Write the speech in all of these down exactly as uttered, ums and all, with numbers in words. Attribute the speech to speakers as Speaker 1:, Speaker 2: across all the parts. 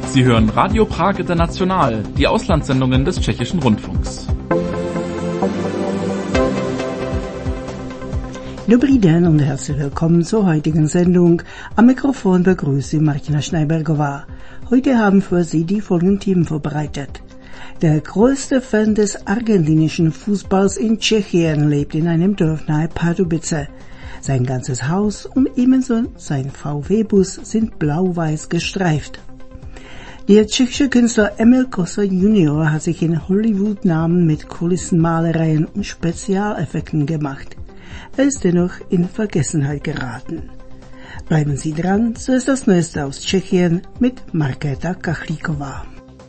Speaker 1: Sie hören Radio Prag International, die Auslandssendungen des Tschechischen Rundfunks.
Speaker 2: Dobrý den und herzlich willkommen zur heutigen Sendung. Am Mikrofon begrüßt Sie Martina Schneibergová. Heute haben für Sie die folgenden Themen vorbereitet. Der größte Fan des argentinischen Fußballs in Tschechien lebt in einem Dorf nahe Pardubice. Sein ganzes Haus und ebenso sein V W-Bus sind blau-weiß gestreift. Der tschechische Künstler Emil Kosser Junior hat sich in Hollywood-Namen mit Kulissenmalereien und Spezialeffekten gemacht. Er ist dennoch in Vergessenheit geraten. Bleiben Sie dran, so ist das Neueste aus Tschechien mit Markéta Kachlíková.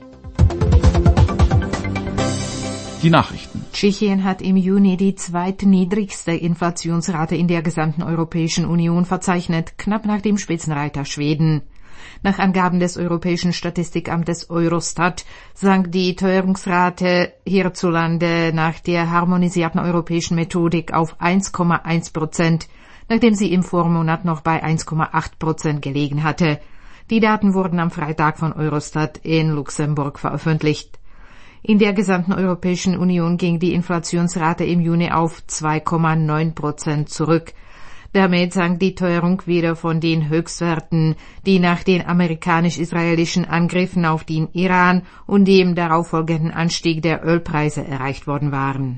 Speaker 1: Die Nachrichten.
Speaker 3: Tschechien hat im Juni die zweitniedrigste Inflationsrate in der gesamten Europäischen Union verzeichnet, knapp nach dem Spitzenreiter Schweden. Nach Angaben des Europäischen Statistikamtes Eurostat sank die Teuerungsrate hierzulande nach der harmonisierten europäischen Methodik auf eins Komma eins Prozent, nachdem sie im Vormonat noch bei eins Komma acht Prozent gelegen hatte. Die Daten wurden am Freitag von Eurostat in Luxemburg veröffentlicht. In der gesamten Europäischen Union ging die Inflationsrate im Juni auf zwei Komma neun Prozent zurück. Damit sank die Teuerung wieder von den Höchstwerten, die nach den amerikanisch-israelischen Angriffen auf den Iran und dem darauffolgenden Anstieg der Ölpreise erreicht worden waren.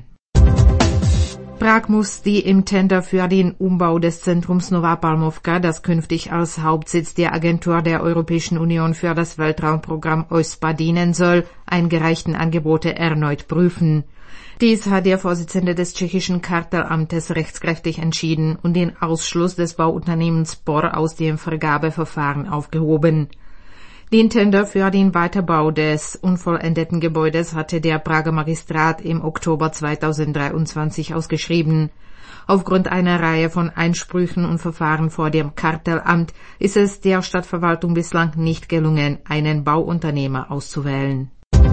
Speaker 3: Prag muss die im Tender für den Umbau des Zentrums Nová Palmovka, das künftig als Hauptsitz der Agentur der Europäischen Union für das Weltraumprogramm O S P A dienen soll, eingereichten Angebote erneut prüfen. Dies hat der Vorsitzende des tschechischen Kartellamtes rechtskräftig entschieden und den Ausschluss des Bauunternehmens P O R aus dem Vergabeverfahren aufgehoben. Den Tender für den Weiterbau des unvollendeten Gebäudes hatte der Prager Magistrat im Oktober zweitausenddreiundzwanzig ausgeschrieben. Aufgrund einer Reihe von Einsprüchen und Verfahren vor dem Kartellamt ist es der Stadtverwaltung bislang nicht gelungen, einen Bauunternehmer auszuwählen.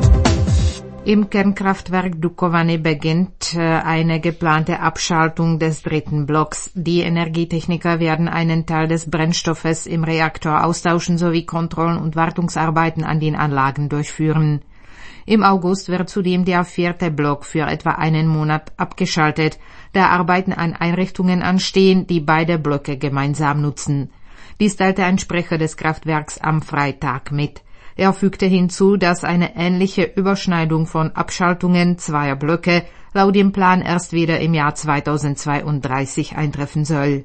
Speaker 3: Im Kernkraftwerk Dukovany beginnt eine geplante Abschaltung des dritten Blocks. Die Energietechniker werden einen Teil des Brennstoffes im Reaktor austauschen sowie Kontrollen und Wartungsarbeiten an den Anlagen durchführen. Im August wird zudem der vierte Block für etwa einen Monat abgeschaltet, da Arbeiten an Einrichtungen anstehen, die beide Blöcke gemeinsam nutzen. Dies teilte ein Sprecher des Kraftwerks am Freitag mit. Er fügte hinzu, dass eine ähnliche Überschneidung von Abschaltungen zweier Blöcke laut dem Plan erst wieder im Jahr zweitausendzweiunddreißig eintreffen soll.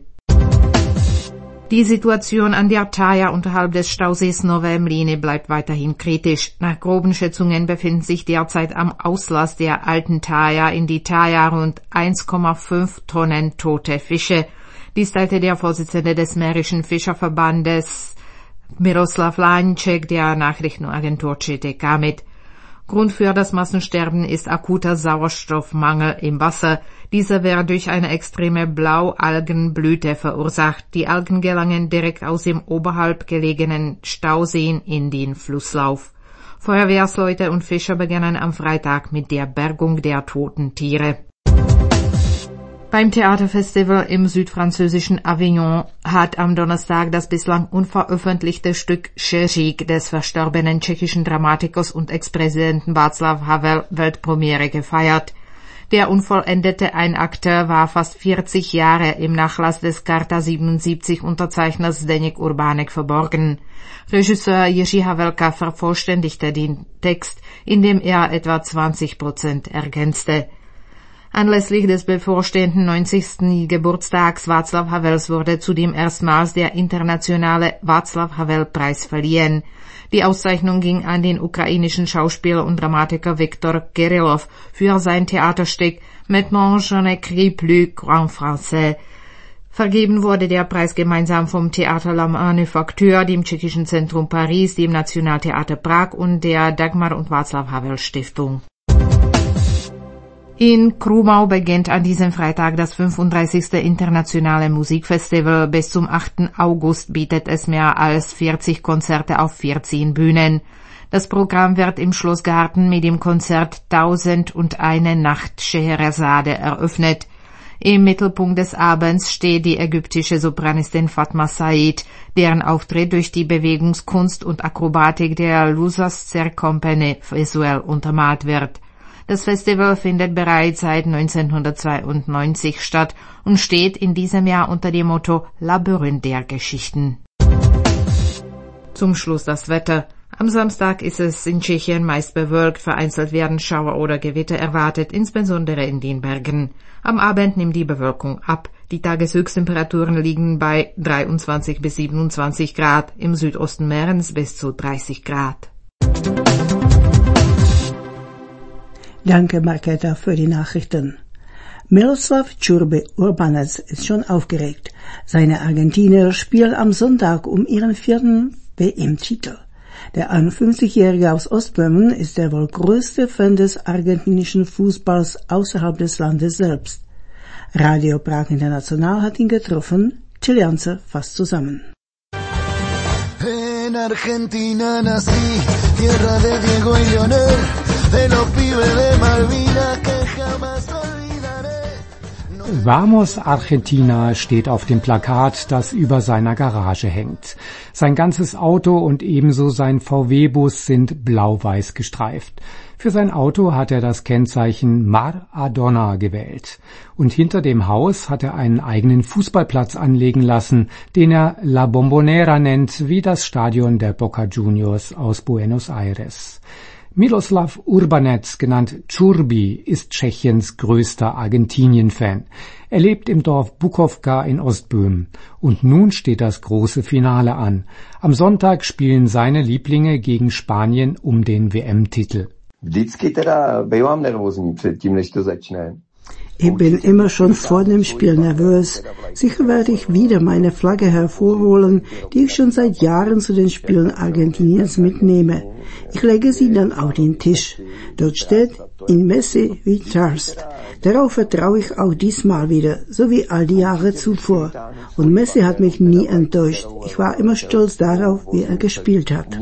Speaker 3: Die Situation an der Thaya unterhalb des Stausees Nové Mlýny bleibt weiterhin kritisch. Nach groben Schätzungen befinden sich derzeit am Auslass der alten Thaya in die Thaya rund eins Komma fünf Tonnen tote Fische. Dies teilte der Vorsitzende des Mährischen Fischerverbandes Miroslav Láníček der Nachrichtenagentur C T K mit. Grund für das Massensterben ist akuter Sauerstoffmangel im Wasser. Dieser wird durch eine extreme Blaualgenblüte verursacht. Die Algen gelangen direkt aus dem oberhalb gelegenen Stauseen in den Flusslauf. Feuerwehrsleute und Fischer begannen am Freitag mit der Bergung der toten Tiere. Beim Theaterfestival im südfranzösischen Avignon hat am Donnerstag das bislang unveröffentlichte Stück Šeřík des verstorbenen tschechischen Dramatikers und Ex-Präsidenten Václav Havel Weltpremiere gefeiert. Der unvollendete Einakter war fast vierzig Jahre im Nachlass des Charta siebenundsiebzig Unterzeichners Zdeněk Urbánek verborgen. Regisseur Jiří Havelka vervollständigte den Text, indem er etwa zwanzig Prozent ergänzte. Anlässlich des bevorstehenden neunzigsten Geburtstags Václav Havels wurde zudem erstmals der internationale Václav-Havel-Preis verliehen. Die Auszeichnung ging an den ukrainischen Schauspieler und Dramatiker Viktor Kirillov für sein Theaterstück Maintenant je n'écris plus en français. Vergeben wurde der Preis gemeinsam vom Théâtre La Manufacture, dem Tschechischen Zentrum Paris, dem Nationaltheater Prag und der Dagmar und Václav Havel Stiftung. In Krumau beginnt an diesem Freitag das fünfunddreißigste internationale Musikfestival. Bis zum achten August bietet es mehr als vierzig Konzerte auf vierzehn Bühnen. Das Programm wird im Schlossgarten mit dem Konzert Tausend und eine Nacht Scheherazade eröffnet. Im Mittelpunkt des Abends steht die ägyptische Sopranistin Fatma Said, deren Auftritt durch die Bewegungskunst und Akrobatik der Lusacer Company visuell untermalt wird. Das Festival findet bereits seit neunzehnhundertzweiundneunzig statt und steht in diesem Jahr unter dem Motto Labyrinth der Geschichten. Zum Schluss das Wetter. Am Samstag ist es in Tschechien meist bewölkt, vereinzelt werden Schauer oder Gewitter erwartet, insbesondere in den Bergen. Am Abend nimmt die Bewölkung ab. Die Tageshöchsttemperaturen liegen bei dreiundzwanzig bis siebenundzwanzig Grad, im Südosten Mährens bis zu dreißig Grad.
Speaker 2: Danke, Marketa, für die Nachrichten. Miroslav Čurbi Urbanec ist schon aufgeregt. Seine Argentinier spielen am Sonntag um ihren vierten W M-Titel. Der einundfünfzigjährige aus Ostböhmen ist der wohl größte Fan des argentinischen Fußballs außerhalb des Landes selbst. Radio Prag International hat ihn getroffen. Chilianze fasst zusammen.
Speaker 4: En Argentina nací, tierra de Diego y Leonel, de los pibes de Malvinas que jamás olvidaré.
Speaker 5: Vamos Argentina steht auf dem Plakat, das über seiner Garage hängt. Sein ganzes Auto und ebenso sein V W-Bus sind blau-weiß gestreift. Für sein Auto hat er das Kennzeichen Maradona gewählt. Und hinter dem Haus hat er einen eigenen Fußballplatz anlegen lassen, den er La Bombonera nennt, wie das Stadion der Boca Juniors aus Buenos Aires. Miroslav Urbanec, genannt Čurbi, ist Tschechiens größter Argentinien-Fan. Er lebt im Dorf Bukovka in Ostböhmen. Und nun steht das große Finale an. Am Sonntag spielen seine Lieblinge gegen Spanien um den W M-Titel.
Speaker 6: Vždycky teda bývám nervózní předtím, než to začne.
Speaker 2: Ich bin immer schon vor dem Spiel nervös. Sicher werde ich wieder meine Flagge hervorholen, die ich schon seit Jahren zu den Spielen Argentiniens mitnehme. Ich lege sie dann auf den Tisch. Dort steht in Messi wie Trust. Darauf vertraue ich auch diesmal wieder, so wie all die Jahre zuvor. Und Messi hat mich nie enttäuscht. Ich war immer stolz darauf, wie er gespielt hat.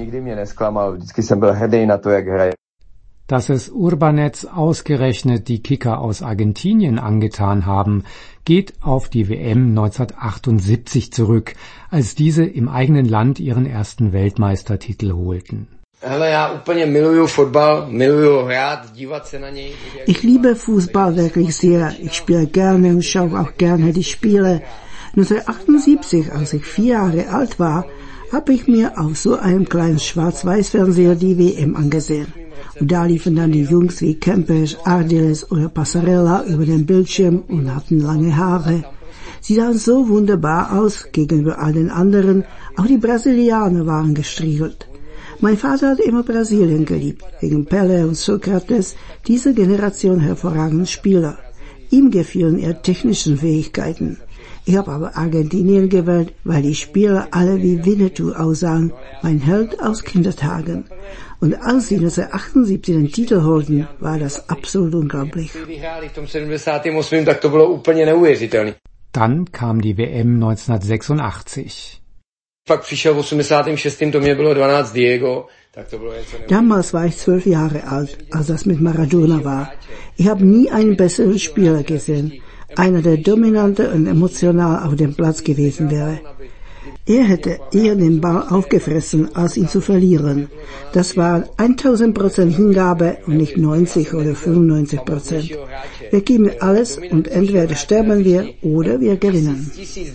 Speaker 5: Dass es Urbanec ausgerechnet die Kicker aus Argentinien angetan haben, geht auf die W M neunzehnhundertachtundsiebzig zurück, als diese im eigenen Land ihren ersten Weltmeistertitel holten.
Speaker 2: Ich liebe Fußball wirklich sehr. Ich spiele gerne und schaue auch gerne die Spiele. neunzehnhundertachtundsiebzig, als ich vier Jahre alt war, habe ich mir auf so einem kleinen Schwarz-Weiß-Fernseher die W M angesehen. Und da liefen dann die Jungs wie Kempes, Ardiles oder Passarella über den Bildschirm und hatten lange Haare. Sie sahen so wunderbar aus gegenüber all den anderen, auch die Brasilianer waren gestriegelt. Mein Vater hat immer Brasilien geliebt, wegen Pelé und Sokrates, diese Generation hervorragender Spieler. Ihm gefielen ihre technischen Fähigkeiten. Ich habe aber Argentinien gewählt, weil die Spieler alle wie Winnetou aussahen, mein Held aus Kindertagen. Und als sie neunzehnhundertachtundsiebzig den Titel holten, war das absolut unglaublich.
Speaker 5: Dann kam die W M neunzehnhundertsechsundachtzig.
Speaker 2: Damals war ich zwölf Jahre alt, als das mit Maradona war. Ich habe nie einen besseren Spieler gesehen, einer, der dominanter und emotional auf dem Platz gewesen wäre. Er hätte eher den Ball aufgefressen, als ihn zu verlieren. Das war tausend Prozent Hingabe und nicht neunzig oder fünfundneunzig Prozent. Wir geben alles und entweder sterben wir oder wir gewinnen.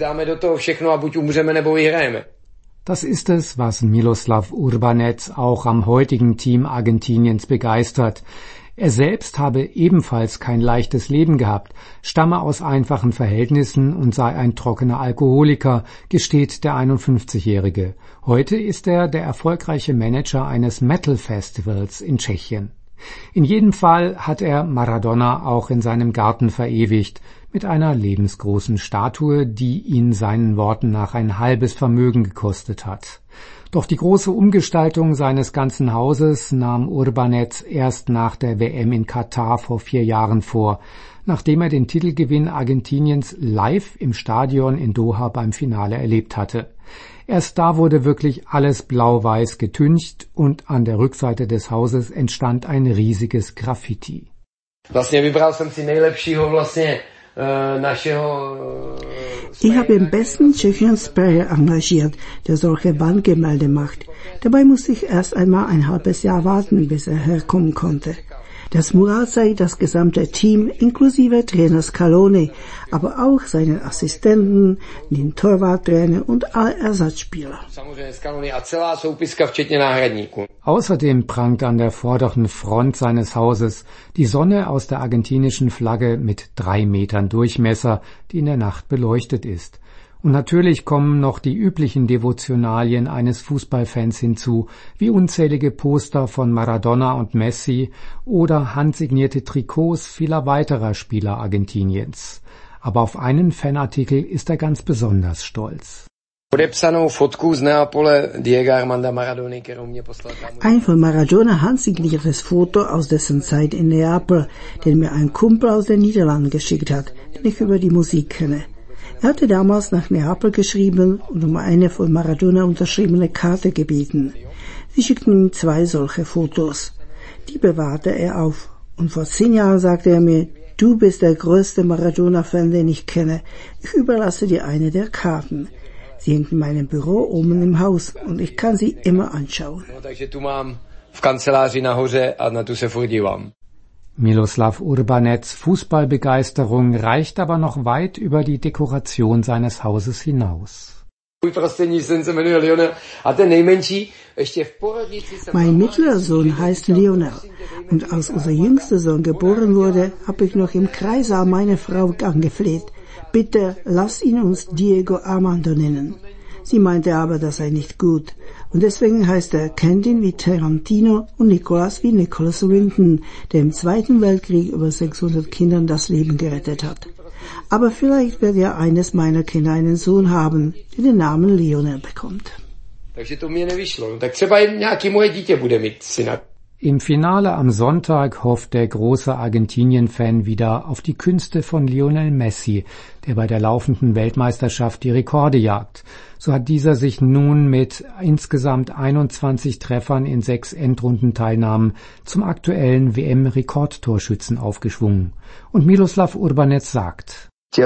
Speaker 5: Das ist es, was Miroslav Urbanec auch am heutigen Team Argentiniens begeistert. Er selbst habe ebenfalls kein leichtes Leben gehabt, stamme aus einfachen Verhältnissen und sei ein trockener Alkoholiker, gesteht der einundfünfzigjährige. Heute ist er der erfolgreiche Manager eines Metal-Festivals in Tschechien. In jedem Fall hat er Maradona auch in seinem Garten verewigt, mit einer lebensgroßen Statue, die ihn seinen Worten nach ein halbes Vermögen gekostet hat. Doch die große Umgestaltung seines ganzen Hauses nahm Urbanec erst nach der W M in Katar vor vier Jahren vor, nachdem er den Titelgewinn Argentiniens live im Stadion in Doha beim Finale erlebt hatte. Erst da wurde wirklich alles blau-weiß getüncht und an der Rückseite des Hauses entstand ein riesiges Graffiti.
Speaker 7: Vlastně vybral jsem si nejlepšího vlastně
Speaker 2: Ich habe im besten Tschechien Sprayer engagiert, der solche Wandgemälde macht. Dabei musste ich erst einmal ein halbes Jahr warten, bis er herkommen konnte. Das Mural zeigt das gesamte Team, inklusive Trainer Scaloni, aber auch seinen Assistenten, den Torwarttrainer und alle Ersatzspieler.
Speaker 5: Außerdem prangt an der vorderen Front seines Hauses die Sonne aus der argentinischen Flagge mit drei Metern Durchmesser, die in der Nacht beleuchtet ist. Und natürlich kommen noch die üblichen Devotionalien eines Fußballfans hinzu, wie unzählige Poster von Maradona und Messi oder handsignierte Trikots vieler weiterer Spieler Argentiniens. Aber auf einen Fanartikel ist er ganz besonders stolz.
Speaker 2: Ein von Maradona handsigniertes Foto aus dessen Zeit in Neapel, den mir ein Kumpel aus den Niederlanden geschickt hat, den ich über die Musik kenne. Er hatte damals nach Neapel geschrieben und um eine von Maradona unterschriebene Karte gebeten. Sie schickten ihm zwei solche Fotos. Die bewahrte er auf. Und vor zehn Jahren sagte er mir, du bist der größte Maradona-Fan, den ich kenne. Ich überlasse dir eine der Karten. Sie hängt in meinem Büro oben im Haus und ich kann sie immer anschauen.
Speaker 5: Miloslav Urbanets Fußballbegeisterung reicht aber noch weit über die Dekoration seines Hauses hinaus.
Speaker 2: Mein mittlerer Sohn heißt Lionel und als unser jüngster Sohn geboren wurde, habe ich noch im Kreissaal meine Frau angefleht. Bitte lass ihn uns Diego Armando nennen. Sie meinte aber, das sei nicht gut. Und deswegen heißt er Quentin wie Tarantino und Nicholas wie Nicholas Winton, der im Zweiten Weltkrieg über sechshundert Kindern das Leben gerettet hat. Aber vielleicht wird ja eines meiner Kinder einen Sohn haben, der den Namen Lionel bekommt.
Speaker 5: Im Finale am Sonntag hofft der große Argentinien-Fan wieder auf die Künste von Lionel Messi, der bei der laufenden Weltmeisterschaft die Rekorde jagt. So hat dieser sich nun mit insgesamt einundzwanzig Treffern in sechs Endrundenteilnahmen zum aktuellen W M-Rekordtorschützen aufgeschwungen. Und Miloslav Urbanec sagt:
Speaker 2: Ich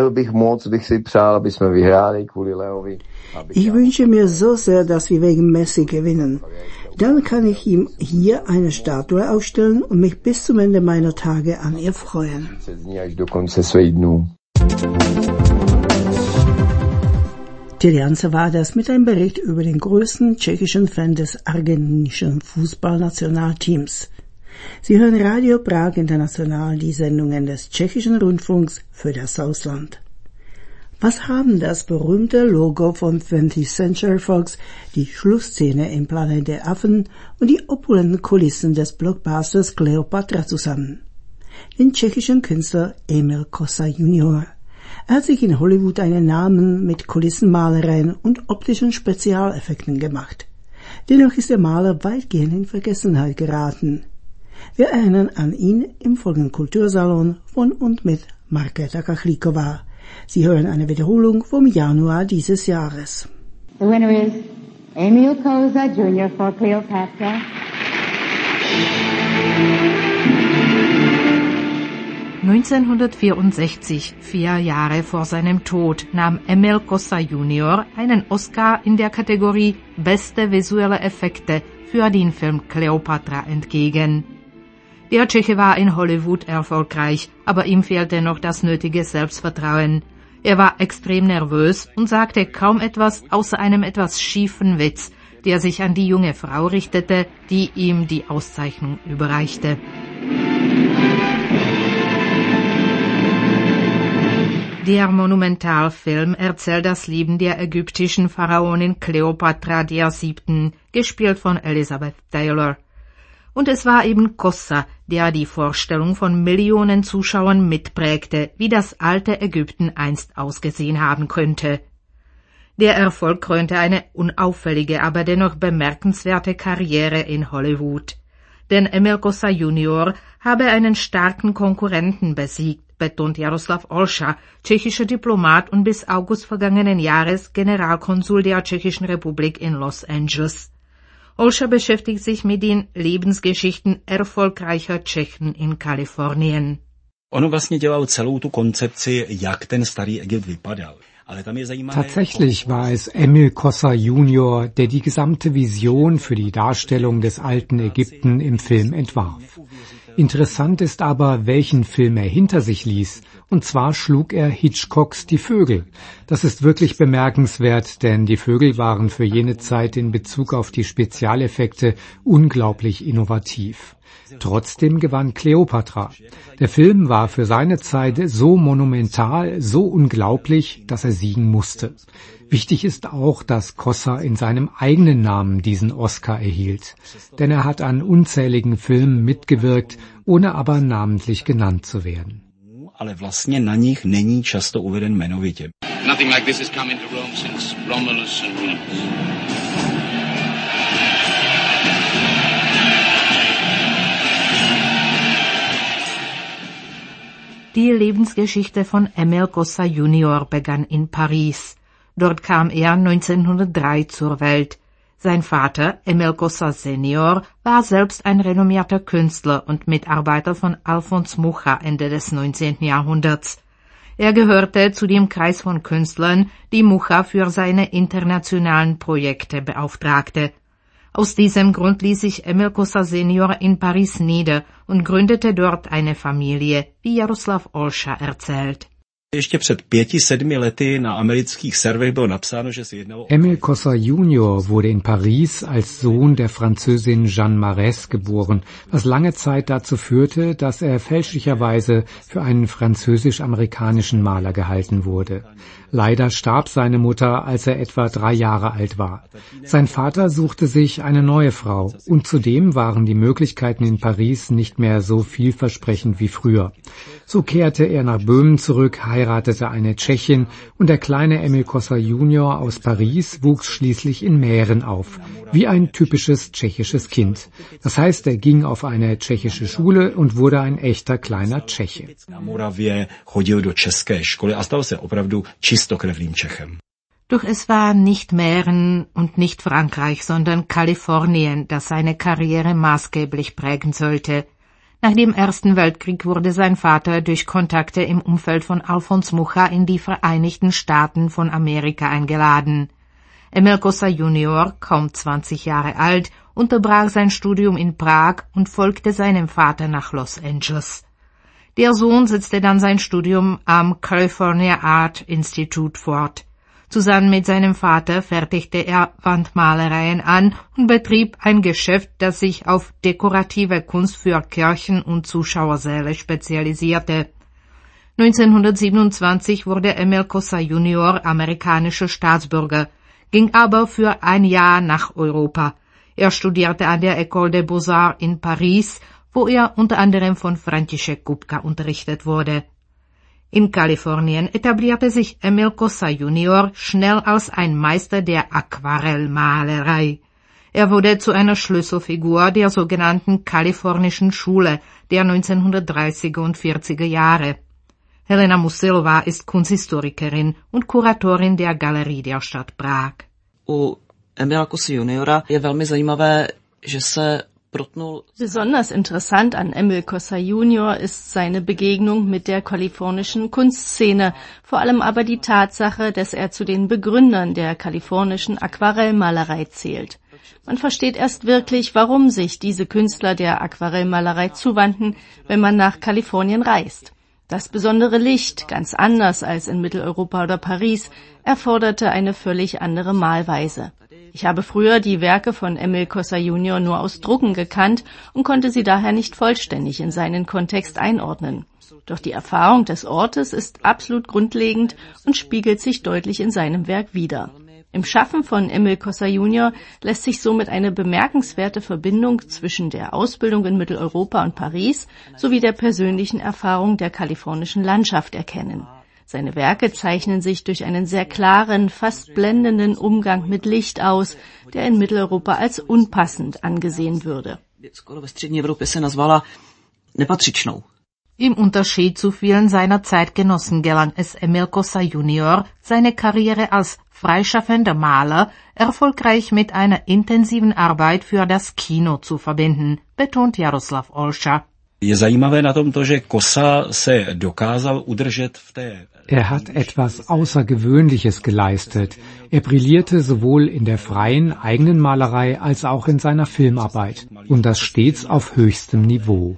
Speaker 2: wünsche mir so sehr, dass wir wegen Messi gewinnen. Dann kann ich ihm hier eine Statue aufstellen und mich bis zum Ende meiner Tage an ihr freuen. Tilianze war das mit einem Bericht über den größten tschechischen Fan des argentinischen Fußballnationalteams. Sie hören Radio Prag International, die Sendungen des tschechischen Rundfunks für das Ausland. Was haben das berühmte Logo von twentieth Century Fox, die Schlussszene im Planet der Affen und die opulenten Kulissen des Blockbusters Kleopatra zusammen? Den tschechischen Künstler Emil Kosa Junior. Er hat sich in Hollywood einen Namen mit Kulissenmalereien und optischen Spezialeffekten gemacht. Dennoch ist der Maler weitgehend in Vergessenheit geraten. Wir erinnern an ihn im folgenden Kultursalon von und mit Markéta Kachlikova. Sie hören eine Wiederholung vom Januar dieses Jahres.
Speaker 7: The winner is Emil Kosa Junior for Cleopatra.
Speaker 3: neunzehnhundertvierundsechzig, vier Jahre vor seinem Tod, nahm Emil Kosa Junior einen Oscar in der Kategorie Beste visuelle Effekte für den Film Cleopatra entgegen. Der Tscheche war in Hollywood erfolgreich, aber ihm fehlte noch das nötige Selbstvertrauen. Er war extrem nervös und sagte kaum etwas außer einem etwas schiefen Witz, der sich an die junge Frau richtete, die ihm die Auszeichnung überreichte. Der Monumentalfilm erzählt das Leben der ägyptischen Pharaonin Kleopatra der Siebten, gespielt von Elizabeth Taylor. Und es war eben Kosa, der die Vorstellung von Millionen Zuschauern mitprägte, wie das alte Ägypten einst ausgesehen haben könnte. Der Erfolg krönte eine unauffällige, aber dennoch bemerkenswerte Karriere in Hollywood. Denn Emil Kosa Junior habe einen starken Konkurrenten besiegt, betont Jaroslav Olša, tschechischer Diplomat und bis August vergangenen Jahres Generalkonsul der Tschechischen Republik in Los Angeles. Olša beschäftigt sich mit den Lebensgeschichten erfolgreicher Tschechen in Kalifornien.
Speaker 8: Ono vlastně dělal celou tu koncepci, jak ten starý Egypt vypadal.
Speaker 5: Tatsächlich war es Emil Kossa Junior, der die gesamte Vision für die Darstellung des alten Ägypten im Film entwarf. Interessant ist aber, welchen Film er hinter sich ließ. Und zwar schlug er Hitchcocks Die Vögel. Das ist wirklich bemerkenswert, denn die Vögel waren für jene Zeit in Bezug auf die Spezialeffekte unglaublich innovativ. Trotzdem gewann Kleopatra. Der Film war für seine Zeit so monumental, so unglaublich, dass er siegen musste. Wichtig ist auch, dass Kossa in seinem eigenen Namen diesen Oscar erhielt. Denn er hat an unzähligen Filmen mitgewirkt, ohne aber namentlich genannt zu werden.
Speaker 8: Ale vlastně na nich není často uveden jmenovitě.
Speaker 9: Nothing like this has come into Rome since Romulus and Remus.
Speaker 3: Die Lebensgeschichte von Emil Kossa Junior begann in Paris. Dort kam er neunzehnhundertdrei zur Welt. Sein Vater, Emil Kossa Senior, war selbst ein renommierter Künstler und Mitarbeiter von Alfons Mucha Ende des neunzehnten Jahrhunderts. Er gehörte zu dem Kreis von Künstlern, die Mucha für seine internationalen Projekte beauftragte. Aus diesem Grund ließ sich Emil Kossa Senior in Paris nieder und gründete dort eine Familie, wie Jaroslav Olša erzählt.
Speaker 8: Ještě před pěti, sedmi lety na amerických serverech bylo napsáno, že se jednalo...
Speaker 5: Emil Kossa Junior wurde in Paris als Sohn der Französin Jeanne Marès geboren, was lange Zeit dazu führte, dass er fälschlicherweise für einen französisch-amerikanischen Maler gehalten wurde. Leider starb seine Mutter, als er etwa drei Jahre alt war. Sein Vater suchte sich eine neue Frau und zudem waren die Möglichkeiten in Paris nicht mehr so vielversprechend wie früher. So kehrte er nach Böhmen zurück, heiratete eine Tschechin und der kleine Emil Kossa Junior aus Paris wuchs schließlich in Mähren auf, wie ein typisches tschechisches Kind. Das heißt, er ging auf eine tschechische Schule und wurde ein echter kleiner Tscheche.
Speaker 8: Na Moravě chodil do české školy a stal se opravdu čistokrevným Čechem.
Speaker 3: Doch es war nicht Mähren und nicht Frankreich, sondern Kalifornien, das seine Karriere maßgeblich prägen sollte. Nach dem Ersten Weltkrieg wurde sein Vater durch Kontakte im Umfeld von Alfons Mucha in die Vereinigten Staaten von Amerika eingeladen. Emil Kossa Junior, kaum zwanzig Jahre alt, unterbrach sein Studium in Prag und folgte seinem Vater nach Los Angeles. Der Sohn setzte dann sein Studium am California Art Institute fort. Zusammen mit seinem Vater fertigte er Wandmalereien an und betrieb ein Geschäft, das sich auf dekorative Kunst für Kirchen und Zuschauersäle spezialisierte. neunzehnhundertsiebenundzwanzig wurde Emil Kossa Junior amerikanischer Staatsbürger, ging aber für ein Jahr nach Europa. Er studierte an der École des Beaux-Arts in Paris, wo er unter anderem von František Kupka unterrichtet wurde. In Kalifornien etablierte sich Emil Kossa Junior schnell als ein Meister der Aquarellmalerei. Er wurde zu einer Schlüsselfigur der sogenannten kalifornischen Schule der neunzehnhundertdreißiger und vierziger Jahre. Helena Musilova ist Kunsthistorikerin und Kuratorin der Galerie der Stadt Prag.
Speaker 10: U Emila Kossy Juniora je velmi zajímavé, že se
Speaker 11: Besonders interessant an Emil Kossa Junior ist seine Begegnung mit der kalifornischen Kunstszene, vor allem aber die Tatsache, dass er zu den Begründern der kalifornischen Aquarellmalerei zählt. Man versteht erst wirklich, warum sich diese Künstler der Aquarellmalerei zuwandten, wenn man nach Kalifornien reist. Das besondere Licht, ganz anders als in Mitteleuropa oder Paris, erforderte eine völlig andere Malweise. Ich habe früher die Werke von Emil Kossa Junior nur aus Drucken gekannt und konnte sie daher nicht vollständig in seinen Kontext einordnen. Doch die Erfahrung des Ortes ist absolut grundlegend und spiegelt sich deutlich in seinem Werk wider. Im Schaffen von Emil Kossa Junior lässt sich somit eine bemerkenswerte Verbindung zwischen der Ausbildung in Mitteleuropa und Paris sowie der persönlichen Erfahrung der kalifornischen Landschaft erkennen. Seine Werke zeichnen sich durch einen sehr klaren, fast blendenden Umgang mit Licht aus, der in Mitteleuropa als unpassend angesehen würde.
Speaker 3: Im Unterschied zu vielen seiner Zeitgenossen gelang es Emil Kossa Junior, seine Karriere als freischaffender Maler erfolgreich mit einer intensiven Arbeit für das Kino zu verbinden, betont Jaroslav Olša.
Speaker 8: Je zajímavé na tom to, že Kosa se dokázal udržet v té.
Speaker 5: Er hat etwas Außergewöhnliches geleistet. Er brillierte sowohl in der freien eigenen Malerei als auch in seiner Filmarbeit. Und das stets auf höchstem Niveau.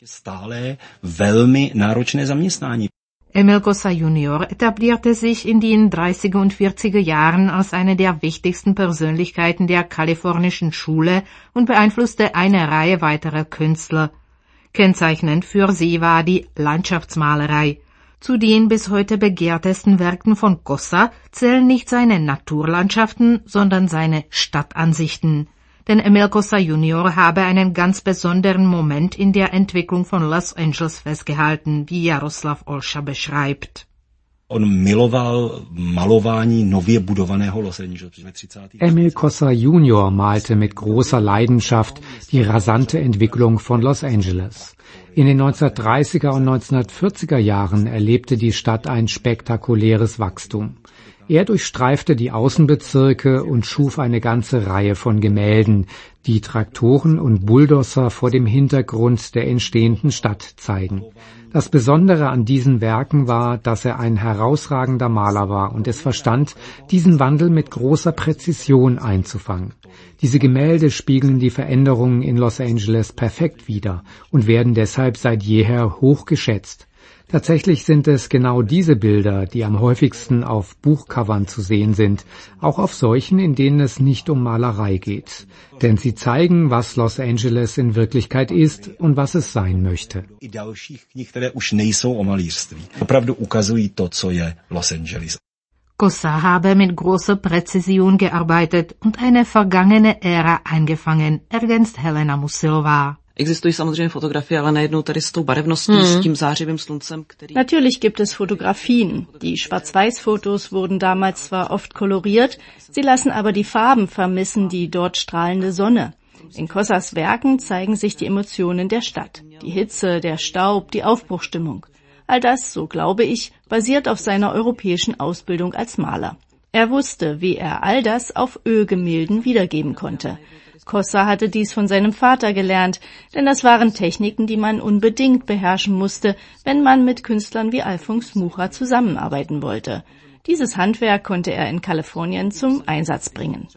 Speaker 8: Stále velmi náročné zaměstnání.
Speaker 3: Emil Kosa Junior etablierte sich in den dreißiger und vierziger Jahren als eine der wichtigsten Persönlichkeiten der kalifornischen Schule und beeinflusste eine Reihe weiterer Künstler. Kennzeichnend für sie war die Landschaftsmalerei. Zu den bis heute begehrtesten Werken von Kosa zählen nicht seine Naturlandschaften, sondern seine Stadtansichten. Denn Emil Kosa Junior habe einen ganz besonderen Moment in der Entwicklung von Los Angeles festgehalten, wie Jaroslav Olša beschreibt.
Speaker 8: On miloval malování nově budovaného Los Angeles.
Speaker 5: Emil Kosa Junior malte mit großer Leidenschaft die rasante Entwicklung von Los Angeles. In den neunzehnhundertdreißiger und neunzehnhundertvierziger Jahren erlebte die Stadt ein spektakuläres Wachstum. Er durchstreifte die Außenbezirke und schuf eine ganze Reihe von Gemälden, die Traktoren und Bulldozer vor dem Hintergrund der entstehenden Stadt zeigen. Das Besondere an diesen Werken war, dass er ein herausragender Maler war und es verstand, diesen Wandel mit großer Präzision einzufangen. Diese Gemälde spiegeln die Veränderungen in Los Angeles perfekt wider und werden deshalb seit jeher hoch geschätzt. Tatsächlich sind es genau diese Bilder, die am häufigsten auf Buchcovern zu sehen sind, auch auf solchen, in denen es nicht um Malerei geht. Denn sie zeigen, was Los Angeles in Wirklichkeit ist und was es sein möchte.
Speaker 8: I dalších knih, které už nejsou o malířství, opravdu ukazují to, co je Los Angeles.
Speaker 3: Kosa habe mit großer Präzision gearbeitet und eine vergangene Ära eingefangen, ergänzt Helena Musilová.
Speaker 10: Existují samozřejmě fotografie, ale najednou tady s tou barevností, hmm. s tím zářivým sluncem, který...
Speaker 11: Natürlich gibt es Fotografien. Die Schwarz-Weiß-Fotos wurden damals zwar oft koloriert, sie lassen aber die Farben vermissen, die dort strahlende Sonne. In Kosas Werken zeigen sich die Emotionen der Stadt, die Hitze, der Staub, die Aufbruchstimmung. All das, so glaube ich, basiert auf seiner europäischen Ausbildung als Maler. Er wusste, wie er all das auf Ölgemälden wiedergeben konnte. Kosa hatte dies von seinem Vater gelernt, denn das waren Techniken, die man unbedingt beherrschen musste, wenn man mit Künstlern wie Alfons Mucha zusammenarbeiten wollte. Dieses Handwerk konnte er in Kalifornien zum Einsatz bringen.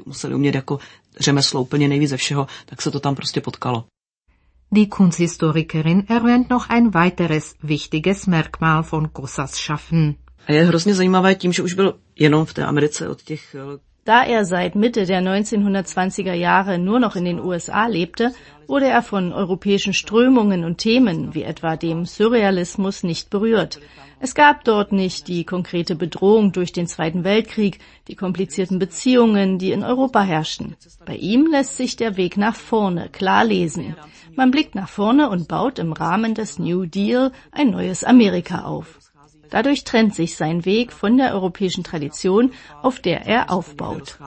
Speaker 3: Die Kunsthistorikerin erwähnt noch ein weiteres wichtiges Merkmal von Kosas Schaffen.
Speaker 11: Da er seit Mitte der neunzehnhundertzwanziger Jahre nur noch in den U S A lebte, wurde er von europäischen Strömungen und Themen wie etwa dem Surrealismus nicht berührt. Es gab dort nicht die konkrete Bedrohung durch den Zweiten Weltkrieg, die komplizierten Beziehungen, die in Europa herrschten. Bei ihm lässt sich der Weg nach vorne klar lesen. Man blickt nach vorne und baut im Rahmen des New Deal ein neues Amerika auf. Dadurch trennt sich sein Weg von der europäischen Tradition, auf der er aufbaut.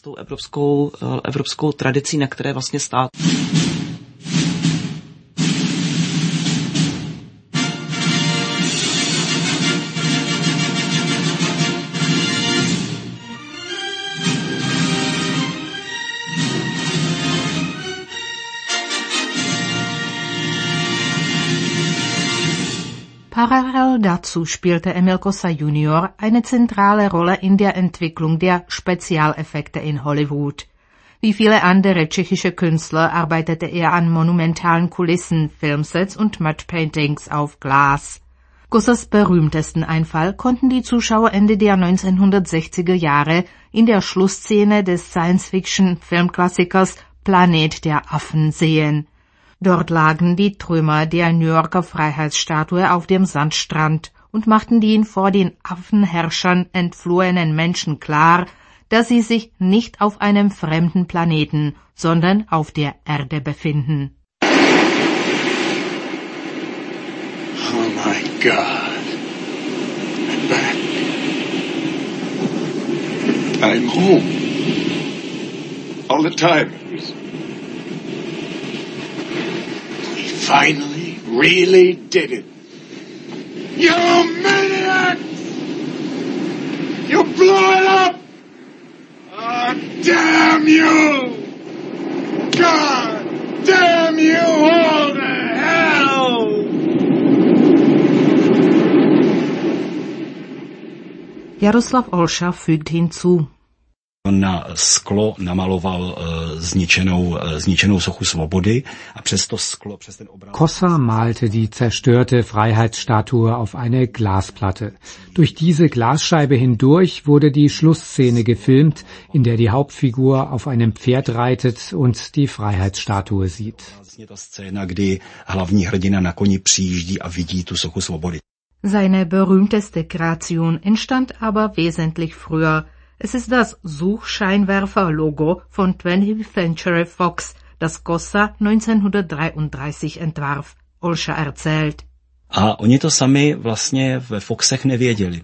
Speaker 3: Parallel dazu spielte Emil Kosa Junior eine zentrale Rolle in der Entwicklung der Spezialeffekte in Hollywood. Wie viele andere tschechische Künstler arbeitete er an monumentalen Kulissen, Filmsets und Mudpaintings auf Glas. Kosas berühmtesten Einfall konnten die Zuschauer Ende der neunzehnhundertsechziger Jahre in der Schlussszene des Science-Fiction-Filmklassikers Planet der Affen sehen. Dort lagen die Trümmer der New Yorker Freiheitsstatue auf dem Sandstrand und machten den vor den Affenherrschern entflohenen Menschen klar, dass sie sich nicht auf einem fremden Planeten, sondern auf der Erde befinden.
Speaker 12: Oh my God. I'm back. I'm home. All the time. Finally, really did it. You maniacs! You blew it up! Oh, damn you! God damn you all to hell!
Speaker 3: Jaroslav Olša fügt hinzu.
Speaker 8: Na sklo namaloval uh, zničenou, uh, zničenou sochu svobody a přes to sklo, přes ten obraz...
Speaker 5: Kossa malte die zerstörte Freiheitsstatue auf eine Glasplatte. Durch diese Glasscheibe hindurch wurde die Schlussszene gefilmt, in der die Hauptfigur auf einem Pferd reitet und die Freiheitsstatue sieht.
Speaker 8: Vlastně ta scéna, kdy hlavní hrdina na koni přijíždí a vidí tu sochu svobody.
Speaker 3: Seine berühmteste Kreation entstand aber wesentlich früher. Es ist das Suchscheinwerfer-Logo von twentieth Century Fox, das Kossa neunzehnhundertdreiunddreißig entwarf. Olša erzählt.
Speaker 8: A oni to sami vlastně ve Foxech nevěděli.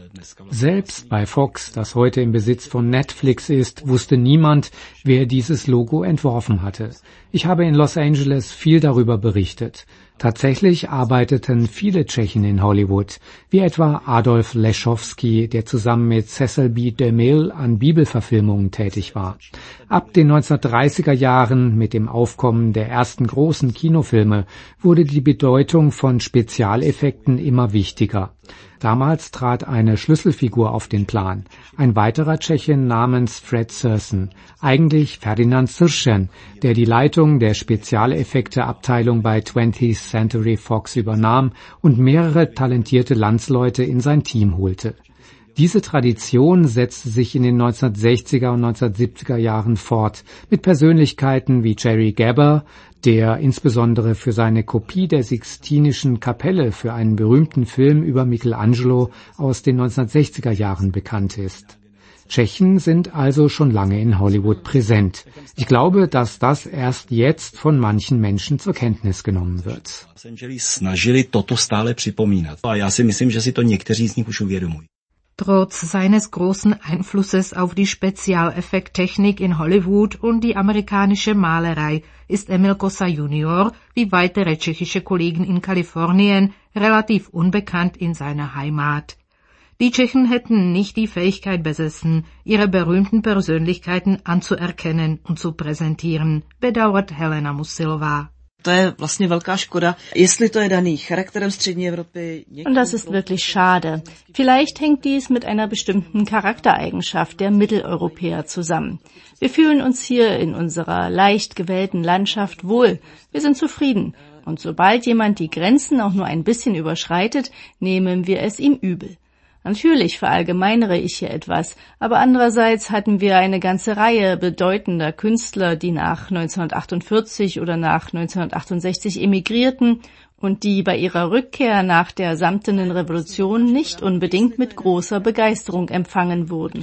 Speaker 5: Selbst bei Fox, das heute im Besitz von Netflix ist, wusste niemand, wer dieses Logo entworfen hatte. Ich habe in Los Angeles viel darüber berichtet. Tatsächlich arbeiteten viele Tschechen in Hollywood, wie etwa Adolf Leschowski, der zusammen mit Cecil B. DeMille an Bibelverfilmungen tätig war. Ab den neunzehnhundertdreißiger Jahren, mit dem Aufkommen der ersten großen Kinofilme, wurde die Bedeutung von Spezialeffekten immer wichtiger. Damals trat eine Schlüsselfigur auf den Plan, ein weiterer Tscheche namens Fred Sirsen, eigentlich Ferdinand Sirschen, der die Leitung der Spezialeffekte-Abteilung bei twentieth Century Fox übernahm und mehrere talentierte Landsleute in sein Team holte. Diese Tradition setzte sich in den neunzehnhundertsechziger und neunzehnhundertsiebziger Jahren fort, mit Persönlichkeiten wie Jerry Gabber, der insbesondere für seine Kopie der Sixtinischen Kapelle für einen berühmten Film über Michelangelo aus den neunzehnhundertsechziger Jahren bekannt ist. Tschechen sind also schon lange in Hollywood präsent. Ich glaube, dass das erst jetzt von manchen Menschen zur Kenntnis genommen wird.
Speaker 8: Los Angeles snažili toto stále připomínat. A já si myslím, že si to někteří z nich už uvědomují.
Speaker 3: Trotz seines großen Einflusses auf die Spezialeffekttechnik in Hollywood und die amerikanische Malerei ist Emil Kossa Junior, wie weitere tschechische Kollegen in Kalifornien, relativ unbekannt in seiner Heimat. Die Tschechen hätten nicht die Fähigkeit besessen, ihre berühmten Persönlichkeiten anzuerkennen und zu präsentieren, bedauert Helena Musilová.
Speaker 10: To je vlastně velká škoda, jestli to je daný charakterem střední Evropy.
Speaker 11: Und das ist wirklich schade. Vielleicht hängt dies mit einer bestimmten Charaktereigenschaft der Mitteleuropäer zusammen. Wir fühlen uns hier in unserer leicht gewählten Landschaft wohl. Wir sind zufrieden. Und sobald jemand die Grenzen auch nur ein bisschen überschreitet, nehmen wir es ihm übel. Natürlich verallgemeinere ich hier etwas, aber andererseits hatten wir eine ganze Reihe bedeutender Künstler, die nach neunzehnhundertachtundvierzig oder nach neunzehnhundertachtundsechzig emigrierten und die bei ihrer Rückkehr nach der Samtenen Revolution nicht unbedingt mit großer Begeisterung empfangen wurden.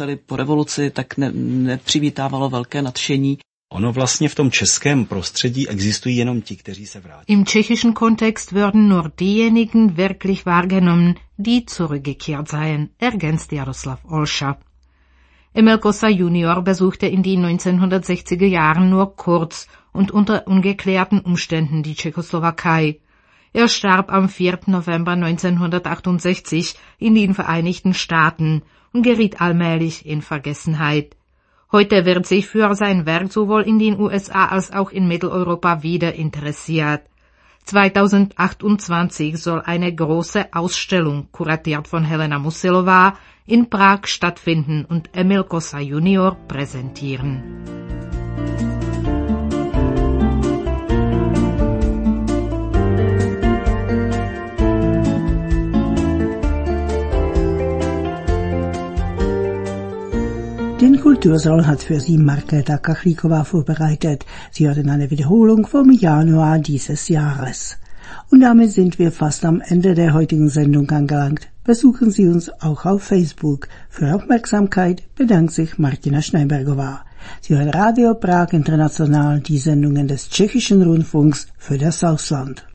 Speaker 8: Ono vlastně v tom českém prostředí existují jenom ti, kteří se vrátí.
Speaker 3: Im tschechischen Kontext würden nur diejenigen wirklich wahrgenommen, die zurückgekehrt seien, ergänzt Jaroslav Olša. Emil Kossa Junior besuchte in den neunzehnhundertsechziger Jahren nur kurz und unter ungeklärten Umständen die Tschechoslowakei. Er starb am vierten November neunzehnhundertachtundsechzig in den Vereinigten Staaten und geriet allmählich in Vergessenheit. Heute wird sich für sein Werk sowohl in den U S A als auch in Mitteleuropa wieder interessiert. zweitausendachtundzwanzig soll eine große Ausstellung, kuratiert von Helena Musilová, in Prag stattfinden und Emil Kossa Junior präsentieren.
Speaker 2: Den Kultursaal hat für Sie Markéta Kachlíková vorbereitet. Sie hörten eine Wiederholung vom Januar dieses Jahres. Und damit sind wir fast am Ende der heutigen Sendung angelangt. Besuchen Sie uns auch auf Facebook. Für Aufmerksamkeit bedankt sich Martina Schneibergová. Sie hören Radio Prag International, die Sendungen des Tschechischen Rundfunks für das Ausland.